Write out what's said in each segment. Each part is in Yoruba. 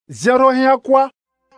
Zéro rien quoi?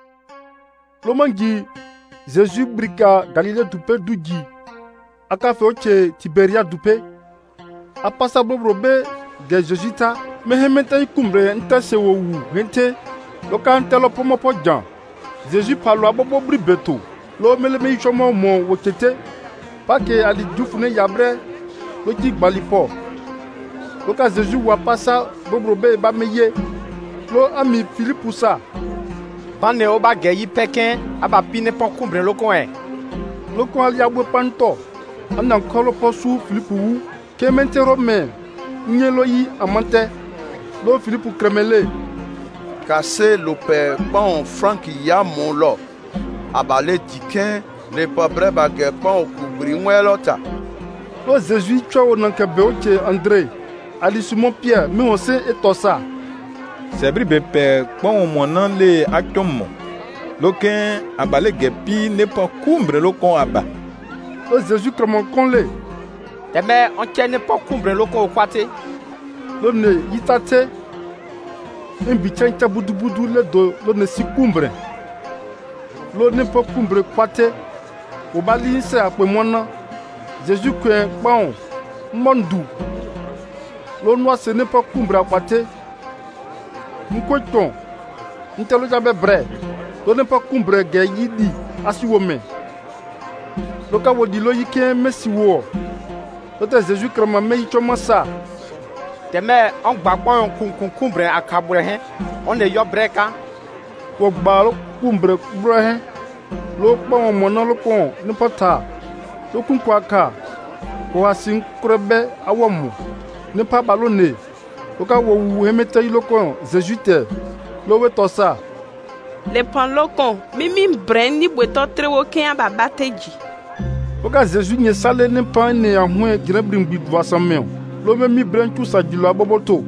Lomangi, Jésus brika Galilée dupe dugi. Aka fe oche Tiberia dupe. A passa bobrobe de Jésus ta. Me hementa ikumbre nta se wo wu hente. Loka ntelo pomo po jan. Jésus palo abobo bri beto. Lo mele me ichomo mo wotete. Pake ali dufune yabre. Lo ti gbalipo. Loka Jésus wa passa bobrobe ba meye. Lo ami Philippe sa. Pane oba geyi peken aba pine pon kumbre lokon e. Lokon ali abwe panto. Ana kolo posu Philippe wu. Kemente rome. Nyelo yi amante. Lo Philippe kremele. Kase lope pan Frank ya mon lo. Abale diken ne pabre bagé pan kubri mwelota. Lo Jésus tcho nanke beoche André. Ali Simon Pierre mi on se etosa. Sebri bepe pon monan le aktomo. Loken abale gepi ne pas kumbre lokon aba. Lo Jésus kremon konle. Teme on tienne pas kumbre lokon kwate. Lo ne yitate. Mbi chanta budu budu le do lo ne si kumbre. Lo ne pas kumbre kwate. Obali se ape mona. Jésus kwen paon mondu. Lo noa se ne pas kumbre kwate. Mkweton. Ntelo jabe bre. Lo ne pas kumbre ge yidi asiwome. Lo ka wodi lo yike mesi wo. Lo te Jésus krema me yichoma sa. Teme on gbapon kumbre akabre hen. On ne yo breka. Wo gbalo kumbre bre hen. Lo pon mona lo kon ne pata. Lo kunkwa ka. Ko asin krebe awomu. Ne pa balone. Lo ka wo wu hemete lo kon Jésus te. Lo we to sa. Le pan lokon mimi bren ni bweto trewo ken ababateji. Lo ka Jésus nye sale ne pan ne ahwe grebrim bi dwa sameo. Lo me mi bren tu sa dilo aboboto.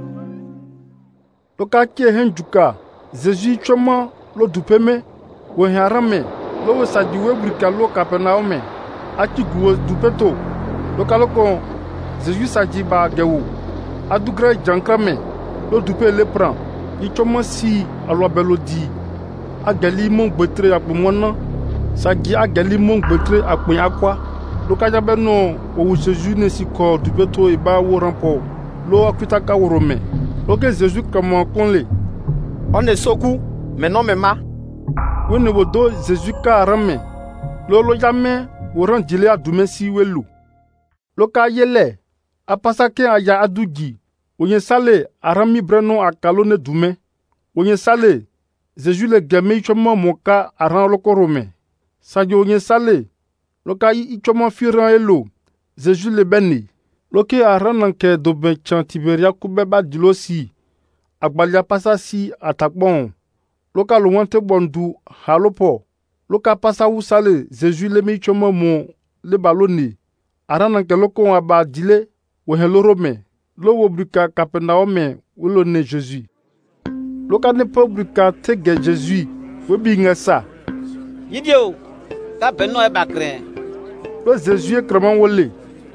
Lo ka ke henjuka Jésus choma lo dupeme wo harame lo we sa diwe brika lo Capernaum ati guwo dupeto. Lo ka lokon Jésus sa di ba gewu adugre jankrame lo dupe le pran i choma si alo belodi agali mon gbetre apomona sa gi agali mon gbetre apin akwa. Lo ka jabe no o Jésus ne si ko dupeto e ba wo rampo lo akuta ka worome. Lo ke Jésus kama konle on ne soku mais non mema. Wene wodo Jésus ka rame. Lo jame woran dile adume si welu. Lo ka yele apasa ke aya adugi. Onye sale arami breno akalone dume. Onye sale Jésus le geme ichoma moka aran loko rome. Sadio onye sale lo ka ichoma firan elo. Jésus le beni. Lo ke aran nanke dobe chan Tiberia kubeba dilo si. Agbalia pasa si atakbon. Loka lo wante bondu halopo. Loka pasa wu sale Jésus le mi choma mo le baloni. Arana ke loko aba dile wo helorome. Lo wo brika Capernaum wo ne Jésus. Loka ne po brika tege Jésus wo bi ngasa. Yidio ta benno e bakre. Lo Jésus kraman wole.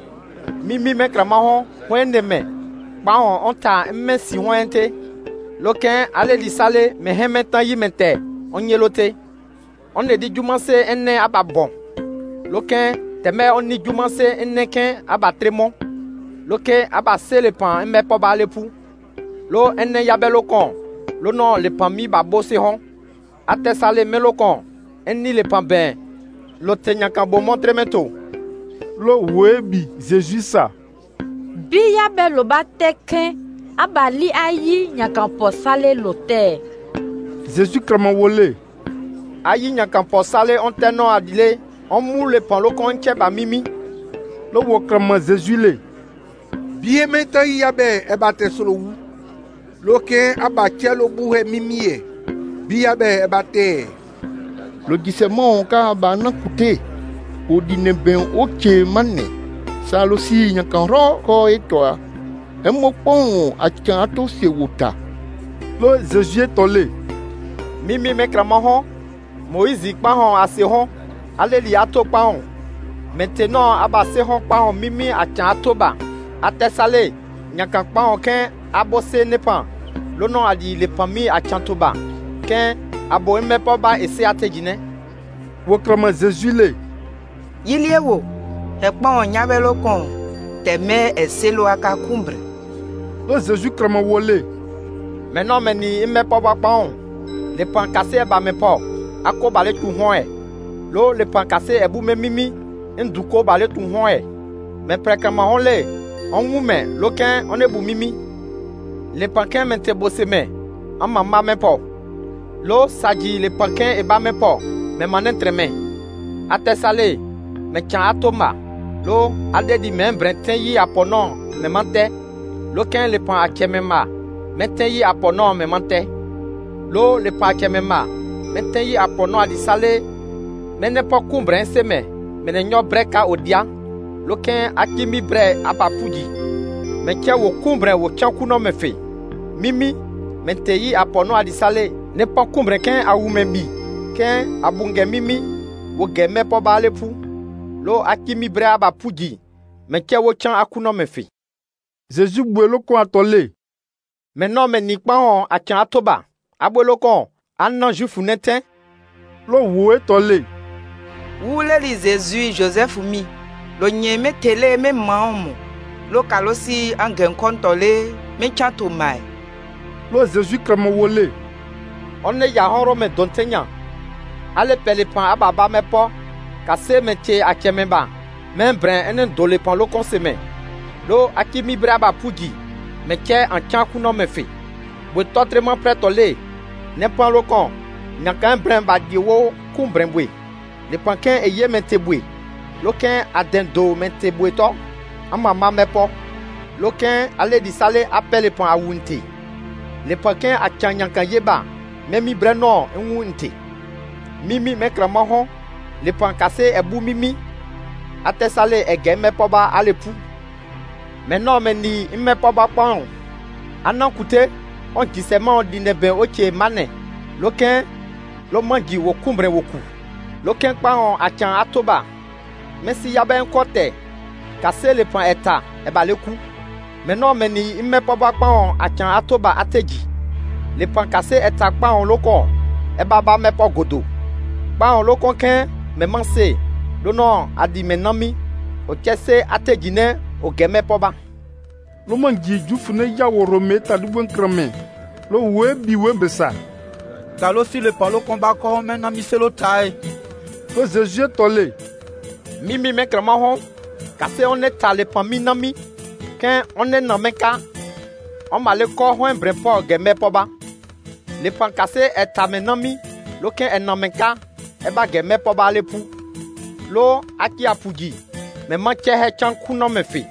Mimi me krama ho wende me. Ba on onta mmesi wente. Loken ale li sale me hemetan yimente onyelote. On ne di jumanse enne ababon. Loken teme on ni jumanse enne ken abatremon. Loke abase le pan emme po ba lepu. Lo enne yabe lokon. Lo non le pan mi babo se hon. Ate sale me lokon. Enni le pan ben. Lo tenyankan bo montre meto. Lo webi Jésus sa. Bi yabe lo ba teken. Abali ayi nyakampo sale lote. Jésus kraman wole. Ayi nyakampo sale on teno adile. On mou le pan lokon cheba mimi. Lo wo kraman Jésus le. Biye menta yabe ebate solo wu. Loke abache lo buhe mimie. Biyabe ebate. Lo gisement ka aba nan kute. O dine ben oche manne. Salo si nyakan ro ko etwa. Emo pon akan ato se wuta. Lo Jésus tole. Mimi me krama hon. Moïse pa hon ase hon. Aleli ato pa hon. Maintenant aba se hon pa hon mimi akan ato ba. Ate sale nyakan pa hon ken abose nepan. Lono adi le pami akan to ba. Ken abo mepo ba ese atejine. Wo krama Jésus le. Yilie wo. Ekpon nyabelo kon. Teme eselo aka kumbre. Lo Jésus krama wo le. Maintenant meni mepo ba paon. Le pan cassé ba mepo. Ako ba le tu hoe. Lo le pan cassé e bu me mimi. Nduko ba le tu hoe. Me prekama on le. On wume lo ken on e bu mimi. Le pan ken mente bosse me. En mama mepo. Lo saji le pan ken e ba mepo. Me manen treme. Ate sale. Me chan atoma. Lo ade di men brenten yi aponon me mante. Lo ken le pan akemema. Meten yi aponon me mante. Lo le pan akemema. Meten yi aponon adi sale. Men ne po kumbren seme. Men ne nyo breka odia. Lo ken akimi bre apapuji. Men kia wo kumbren wo chankuno me fe. Mimi. Menten yi aponon adi sale. Ne po kumbren ken awume bi. Ken abunge mimi. Wo geme po ba alepu. Lo akimi bre abapuji. Men kia wo chan akuno me fe. Jésus boué lo kon atole. Maintenant me nikpan a chan atoba. Abwelo kon anan jufu neten. Lo wo etole. Wule li Jésus Joseph mi. Lo nyeme tele me maomo. Lo kalosi angen kontole me chanto mai. Lo Jésus krama wo le. Onne ya horo me dontenya. Ale pele pan ababa me po. Kase me che akemeba. Men bren enen dole pan lo konseme. Lo akimi braba puji. Me che an chanku no me fe. Bo totreman pretole. Ne pan lo kon. Nyakan bren ba di wo kum bren bwe. Le pan ken eye men te bwe. Lo ken aden do men te bwe to. Amama me po. Lo ken ale di sale apele pan awunte. Le pan ken a chan nyankan yeba. Memi bren no enwunte. Mimi me krama hon. Le pan kase ebu mimi. Ate sale ege me po ba alepu. Maintenant meni me po ba pon. Anan kute on disement di nebe oche mane. Loken lo mangi wo kumbre woku. Loken pa on achan atoba. Mesi yabe nkote. Kase le pan eta e ba le ku. Maintenant meni me po ba pon achan atoba ateji. Le pan kase eta pa on lokon. E baba me po godo. Pa on lokon ken me manse. Lono adi menami. O kese atejine o geme poba. Lo mangi jufu ne ya woro me talibwen krame. Lo we bi we besa. Kalo si le palo komba ko menami selo tai. Lo Jésus tole. Mimi me krama hon. Kase on est tale pan minami. Ken on est nameka. On ma le ko hon brepo geme poba. Le pan kase est tamenami. Lo ken en nameka. Eba geme poba le pu. Lo aki apuji. Me manche he chan kuno me fe.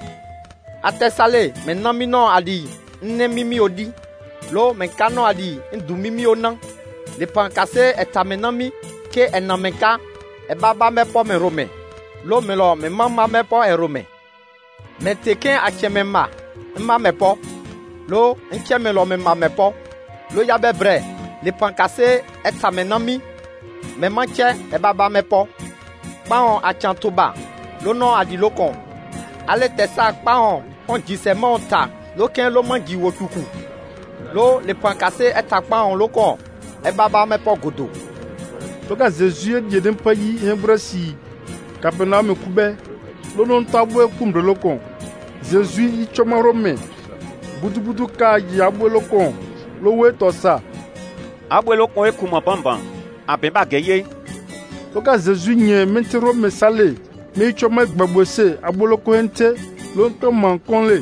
Ate sale me nami no adi nne mimi odi. Lo me kano adi ndu mimi onan. Le pan kase etame nami ke enamenka e baba me po me rome. Lo me lo me mama me po e rome. Me teken akeme ma me po. Lo nke me lo me ma me po. Lo yabe bre. Le pan kase etame nami. Me manche e baba me po. Pa on achantoba. Lo no adi lokon. Ale tesa pa on disement ta. Lo ken lo mangi wotuku. Lo le pan kase etakpa on lokon. E baba me po godo. Toka Jésus di den pa yi embrasi. Kapena me kube. Lo non tabwe kumbre lokon. Jésus yi choma rome. Budu ka yi abwe lokon. Lo we tosa. Abwe lokon e kuma bamban. Abemba geye. Toka Jésus nye mente rome sale. Me choma gbabwese abolo ko ente lo to man konle.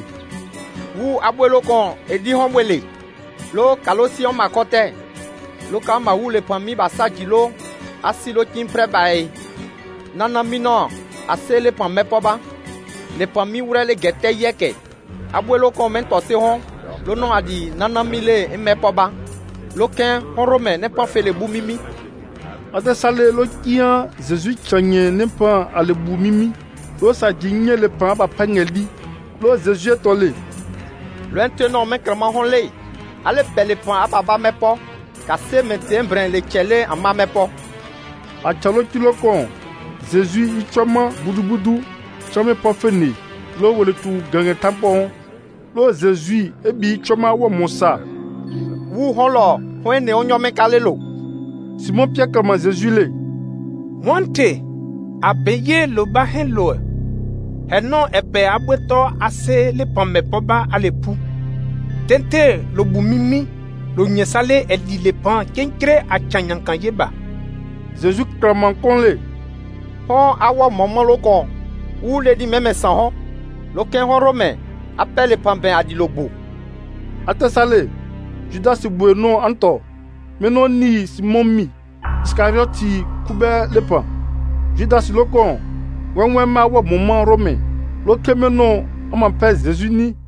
Wu abolo kon edi homwele. Lo kalosi on makote. Lo kama wu le pami basaji lo asilo kimpre bae. Nana mino asele pan mepoba. Le pami wure le gete yeke. Abolo kon mento se hon. Lo no adi nana mile mepoba. Lo ken honrome ne pa fele bu mimi. Ate sale lo kian Jésus chanye ne pan ale bu mimi. Lo sa jinye le pan ba pangeli. Lo Jésus tole. Lo entenon men krama honle. Ale pele pan ababa mepo. Kase meten bren le chele ama mepo. A chalo kilo kon. Jésus i choma budu. Chome pa fene. Lo wole tu gange tampon. Lo Jésus ebi choma wo monsa. Wu honlo. Hwen ne onyo men kalelo. Simon Pierre kama Jésus le. Monte, abeye loba hen loe. Heno ebe abweto ase le pame poba alepu. Tente lo bumimi, lo nyesale edi le pan kenkre a chanyankan yeba. Jésus kama konle. Hon awa momo lokon, ou le di meme san hon, loken hon rome, appelle pamben adi lobo. Atesale, Judas boué non anto, menon ni Simon mi, Iscarioti kube le pan. Judas lokon, wenwe ma wa momo rome, loke menon on m'appelle Jésus ni,